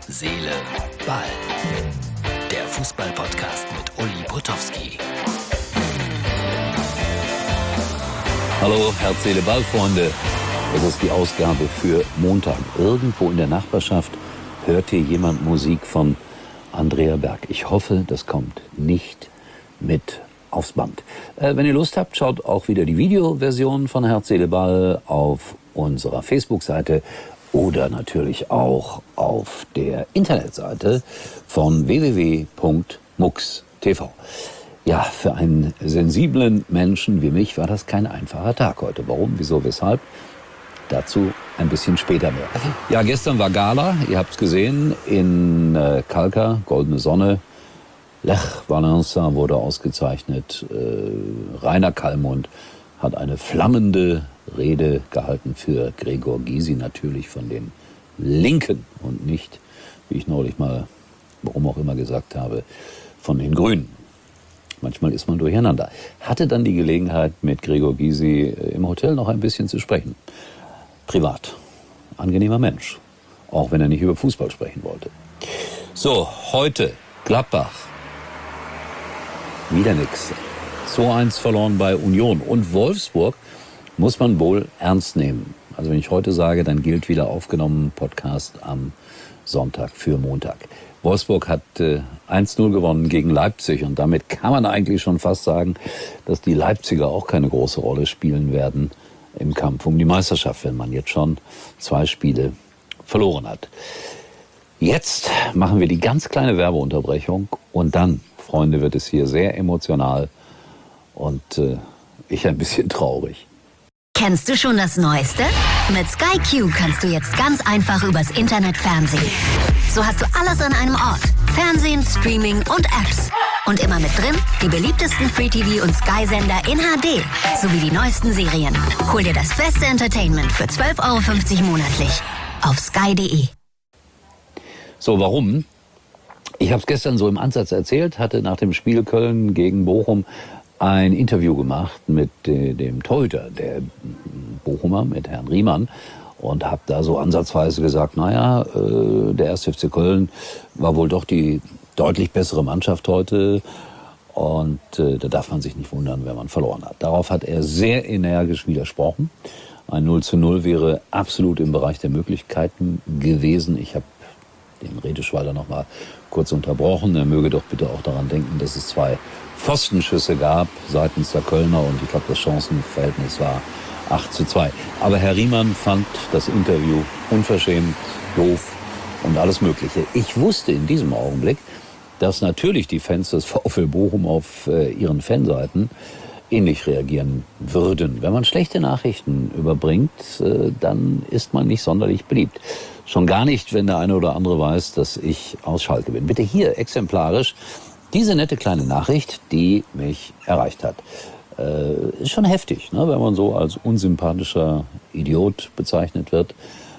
Seele, Ball. Der Fußball-Podcast mit Uli Potowski. Hallo, Herz, Seele, Ball, Freunde. Das ist die Ausgabe für Montag. Irgendwo in der Nachbarschaft hört hier jemand Musik von Andrea Berg. Ich hoffe, das kommt nicht mit aufs Band. Wenn ihr Lust habt, schaut auch wieder die Videoversion von Herz, Seele, Ball auf unserer Facebook-Seite oder natürlich auch auf der Internetseite von www.mux.tv. Ja, für einen sensiblen Menschen wie mich war das kein einfacher Tag heute. Warum, wieso, weshalb? Dazu ein bisschen später mehr. Ja, gestern war Gala, ihr habt's gesehen, in Kalkar, Goldene Sonne. Lech Walesa wurde ausgezeichnet. Rainer Kallmund hat eine flammende Rede gehalten für Gregor Gysi, natürlich von den Linken und nicht, wie ich neulich mal, warum auch immer gesagt habe, von den Grünen. Manchmal ist man durcheinander. Hatte dann die Gelegenheit, mit Gregor Gysi im Hotel noch ein bisschen zu sprechen. Privat. Angenehmer Mensch. Auch wenn er nicht über Fußball sprechen wollte. So, heute Gladbach. Wieder nix. 2-1 verloren bei Union. Und Wolfsburg muss man wohl ernst nehmen. Also wenn ich heute sage, dann gilt wieder aufgenommen Podcast am Sonntag für Montag. Wolfsburg hat 1-0 gewonnen gegen Leipzig und damit kann man eigentlich schon fast sagen, dass die Leipziger auch keine große Rolle spielen werden im Kampf um die Meisterschaft, wenn man jetzt schon 2 Spiele verloren hat. Jetzt machen wir die ganz kleine Werbeunterbrechung und dann, Freunde, wird es hier sehr emotional und ich ein bisschen traurig. Kennst du schon das Neueste? Mit Sky Q kannst du jetzt ganz einfach übers Internet fernsehen. So hast du alles an einem Ort. Fernsehen, Streaming und Apps. Und immer mit drin die beliebtesten Free-TV- und Sky-Sender in HD. Sowie die neuesten Serien. Hol dir das beste Entertainment für 12,50 € monatlich. Auf sky.de. So, warum? Ich habe es gestern so im Ansatz erzählt, hatte nach dem Spiel Köln gegen Bochum ein Interview gemacht mit dem Torhüter der Bochumer, mit Herrn Riemann, und habe da so ansatzweise gesagt, naja, der 1. FC Köln war wohl doch die deutlich bessere Mannschaft heute und da darf man sich nicht wundern, wenn man verloren hat. Darauf hat er sehr energisch widersprochen. Ein 0:0 wäre absolut im Bereich der Möglichkeiten gewesen. Ich habe den Redeschweiler noch mal kurz unterbrochen. Er möge doch bitte auch daran denken, dass es 2 Pfostenschüsse gab seitens der Kölner und ich glaube, das Chancenverhältnis war 8:2. Aber Herr Riemann fand das Interview unverschämt, doof und alles Mögliche. Ich wusste in diesem Augenblick, dass natürlich die Fans des VfL Bochum auf ihren Fanseiten ähnlich reagieren würden. Wenn man schlechte Nachrichten überbringt, dann ist man nicht sonderlich beliebt. Schon gar nicht, wenn der eine oder andere weiß, dass ich aus Schalke bin. Bitte hier exemplarisch diese nette kleine Nachricht, die mich erreicht hat. Ist schon heftig, ne, wenn man so als unsympathischer Idiot bezeichnet wird.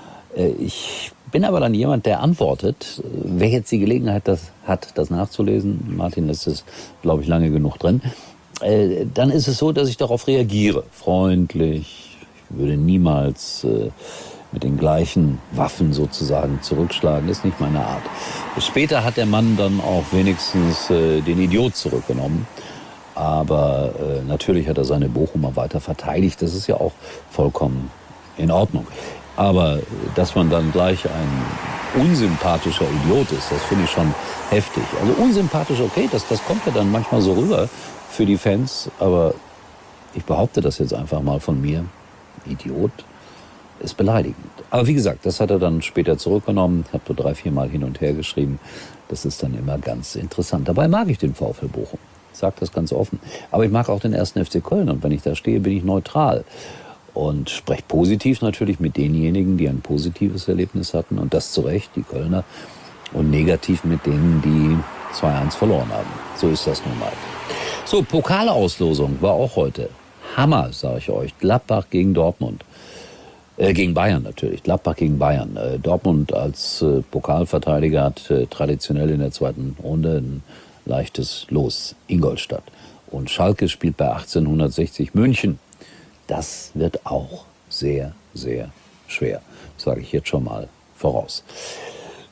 Ich bin aber dann jemand, der antwortet. Wer jetzt die Gelegenheit hat, das nachzulesen, Martin lässt es, glaube ich, lange genug drin, dann ist es so, dass ich darauf reagiere. Freundlich, ich würde niemals mit den gleichen Waffen sozusagen zurückschlagen, ist nicht meine Art. Später hat der Mann dann auch wenigstens den Idiot zurückgenommen. Aber natürlich hat er seine Bochumer weiter verteidigt. Das ist ja auch vollkommen in Ordnung. Aber dass man dann gleich ein unsympathischer Idiot ist, das finde ich schon heftig. Also unsympathisch, okay, das kommt ja dann manchmal so rüber für die Fans. Aber ich behaupte das jetzt einfach mal von mir. Idiot ist beleidigend. Aber wie gesagt, das hat er dann später zurückgenommen. Ich habe so 3-4 Mal hin und her geschrieben. Das ist dann immer ganz interessant. Dabei mag ich den VfL Bochum. Ich sage das ganz offen. Aber ich mag auch den 1. FC Köln. Und wenn ich da stehe, bin ich neutral. Und spreche positiv natürlich mit denjenigen, die ein positives Erlebnis hatten. Und das zu Recht, die Kölner. Und negativ mit denen, die 2-1 verloren haben. So ist das nun mal. So, Pokalauslosung war auch heute. Hammer, sage ich euch. Gladbach gegen Dortmund. Gegen Bayern natürlich. Gladbach gegen Bayern. Dortmund als Pokalverteidiger hat traditionell in der zweiten Runde ein leichtes Los. Ingolstadt. Und Schalke spielt bei 1860 München. Das wird auch sehr, sehr schwer. Sage ich jetzt schon mal voraus.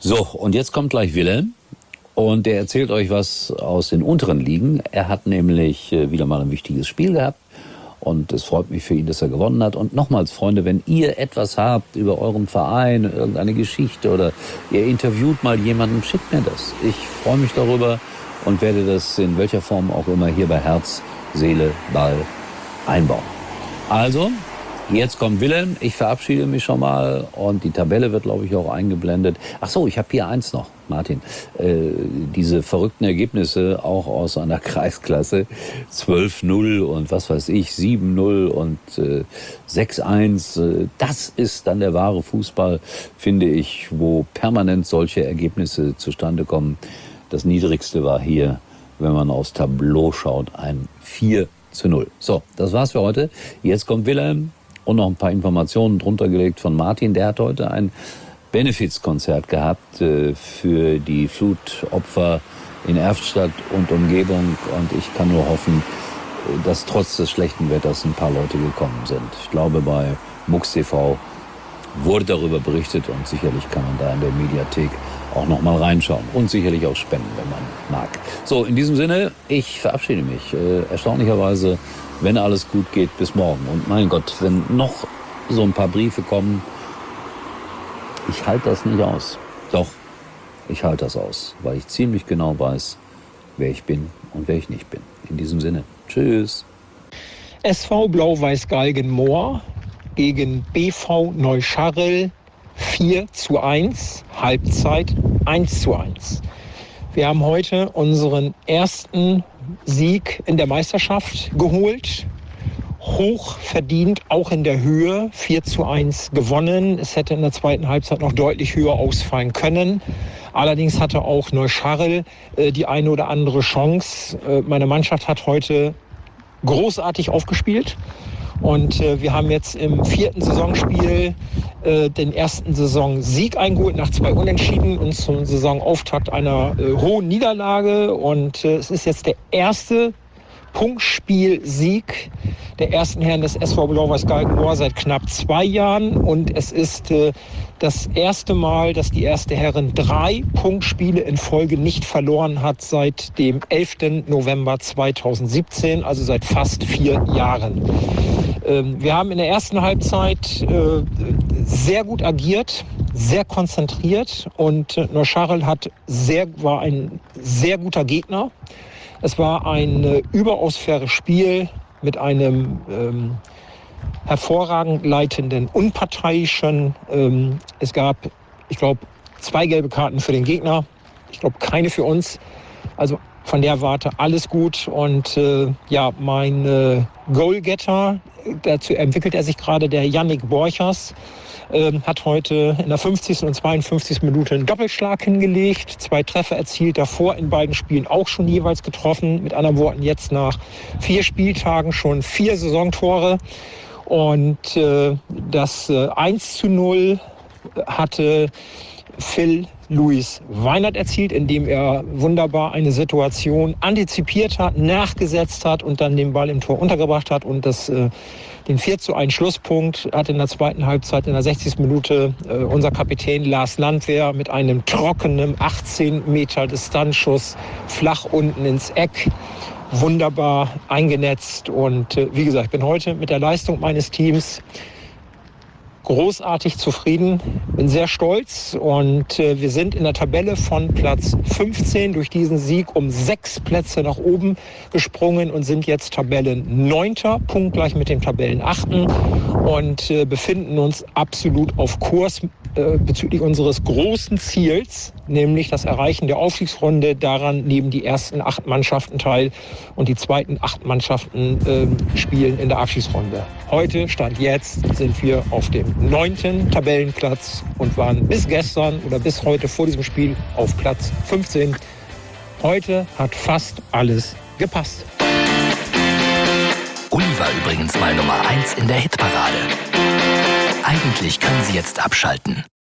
So, und jetzt kommt gleich Wilhelm. Und der erzählt euch was aus den unteren Ligen. Er hat nämlich wieder mal ein wichtiges Spiel gehabt. Und es freut mich für ihn, dass er gewonnen hat. Und nochmals, Freunde, wenn ihr etwas habt über euren Verein, irgendeine Geschichte oder ihr interviewt mal jemanden, schickt mir das. Ich freue mich darüber und werde das in welcher Form auch immer hier bei Herz, Seele, Ball einbauen. Also, jetzt kommt Wilhelm. Ich verabschiede mich schon mal und die Tabelle wird, glaube ich, auch eingeblendet. Ach so, ich habe hier eins noch, Martin. Diese verrückten Ergebnisse auch aus einer Kreisklasse. 12-0 und was weiß ich, 7-0 und 6-1. Das ist dann der wahre Fußball, finde ich, wo permanent solche Ergebnisse zustande kommen. Das Niedrigste war hier, wenn man aufs Tableau schaut, ein 4-0. So, das war's für heute. Jetzt kommt Wilhelm. Und noch ein paar Informationen drunter gelegt von Martin. Der hat heute ein Benefizkonzert gehabt für die Flutopfer in Erftstadt und Umgebung. Und ich kann nur hoffen, dass trotz des schlechten Wetters ein paar Leute gekommen sind. Ich glaube, bei MUX TV wurde darüber berichtet und sicherlich kann man da in der Mediathek auch noch mal reinschauen. Und sicherlich auch spenden, wenn man mag. So, in diesem Sinne, ich verabschiede mich. Erstaunlicherweise, wenn alles gut geht, bis morgen. Und mein Gott, wenn noch so ein paar Briefe kommen, ich halte das nicht aus. Doch, ich halte das aus, weil ich ziemlich genau weiß, wer ich bin und wer ich nicht bin. In diesem Sinne, tschüss. SV Blau-Weiß Galgenmoor gegen BV Neuscharrel 4:1, Halbzeit 1:1. Wir haben heute unseren ersten Sieg in der Meisterschaft geholt. Hoch verdient, auch in der Höhe, 4:1 gewonnen. Es hätte in der zweiten Halbzeit noch deutlich höher ausfallen können. Allerdings hatte auch Neuscharrel die eine oder andere Chance. Meine Mannschaft hat heute großartig aufgespielt. Und wir haben jetzt im 4. Saisonspiel den ersten Saisonsieg eingeholt nach 2 Unentschieden und zum Saisonauftakt einer hohen Niederlage. Und es ist jetzt der erste Punktspielsieg der ersten Herren des SV Blau-Weiß Galgenmoor seit knapp 2 Jahren. Und es ist das erste Mal, dass die erste Herren 3 Punktspiele in Folge nicht verloren hat seit dem 11. November 2017, also seit fast 4 Jahren. Wir haben in der ersten Halbzeit sehr gut agiert, sehr konzentriert und Neuscharrel war ein sehr guter Gegner. Es war ein überaus faires Spiel mit einem hervorragend leitenden, unparteiischen. Es gab, ich glaube, 2 gelbe Karten für den Gegner. Ich glaube, keine für uns. Also von der Warte alles gut. Und mein Goalgetter, dazu entwickelt er sich gerade, der Yannick Borchers, hat heute in der 50. und 52. Minute einen Doppelschlag hingelegt, 2 Treffer erzielt, davor in beiden Spielen auch schon jeweils getroffen. Mit anderen Worten, jetzt nach 4 Spieltagen schon 4 Saisontore. Und das 1:0 hatte Phil Louis Weinert erzielt, indem er wunderbar eine Situation antizipiert hat, nachgesetzt hat und dann den Ball im Tor untergebracht hat. Und den 4:1 Schlusspunkt hat in der zweiten Halbzeit in der 60. Minute unser Kapitän Lars Landwehr mit einem trockenen 18 Meter Distanzschuss flach unten ins Eck wunderbar eingenetzt. Und wie gesagt, ich bin heute mit der Leistung meines Teams großartig zufrieden, bin sehr stolz und wir sind in der Tabelle von Platz 15 durch diesen Sieg um 6 Plätze nach oben gesprungen und sind jetzt Tabellen-9., punktgleich mit dem Tabellen-8. und befinden uns absolut auf Kurs bezüglich unseres großen Ziels, nämlich das Erreichen der Aufstiegsrunde. Daran nehmen die ersten 8 Mannschaften teil und die zweiten 8 Mannschaften spielen in der Abschiedsrunde. Heute, Stand jetzt, sind wir auf dem 9. Tabellenplatz und waren bis gestern oder bis heute vor diesem Spiel auf Platz 15. Heute hat fast alles gepasst. Uli war übrigens mal Nummer 1 in der Hitparade. Eigentlich können Sie jetzt abschalten.